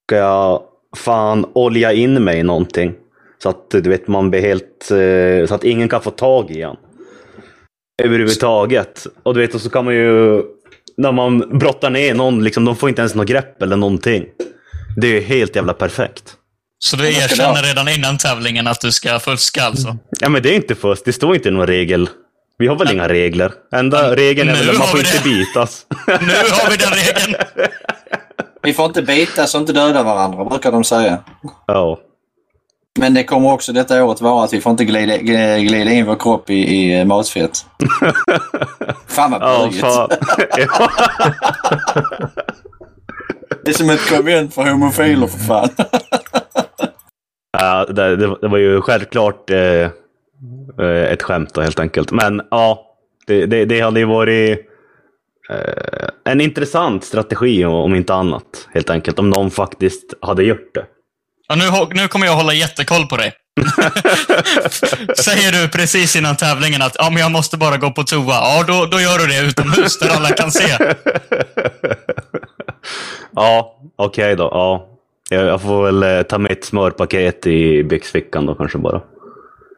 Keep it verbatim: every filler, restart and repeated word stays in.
ska jag fan olja in mig i någonting. Så att du vet, man blir helt... Eh, så att ingen kan få tag i han. Överhuvudtaget. Och du vet, och så kan man ju... När man brottar ner någon, liksom, de får inte ens något grepp eller någonting. Det är ju helt jävla perfekt. Så du erkänner redan innan tävlingen att du ska fuska alltså? Ja, men det är inte fusk. Det står inte någon regel. Vi har väl ja. inga regler. Enda ja, regeln är väl att man får inte det. bitas. Nu har vi den regeln. Vi får inte bitas och inte döda varandra, brukar de säga. Ja. Men det kommer också detta året vara att vi får inte glida, glida in vår kropp i, i matfett. Fan vad böjigt. Ja, ja. Det är som ett konvent för homofiler för fan. Ja, det, det var ju självklart eh, ett skämt då, helt enkelt. Men ja, det, det, det hade ju varit eh, en intressant strategi om inte annat, helt enkelt. Om någon faktiskt hade gjort det. Ja, nu, nu kommer jag hålla jättekoll på dig. Säger du precis innan tävlingen att ja, men jag måste bara gå på toa. Ja, då, då gör du det utomhus där alla kan se. Ja, okej okay då. Ja. Jag får väl ta med ett smörpaket i byxfickan då kanske bara.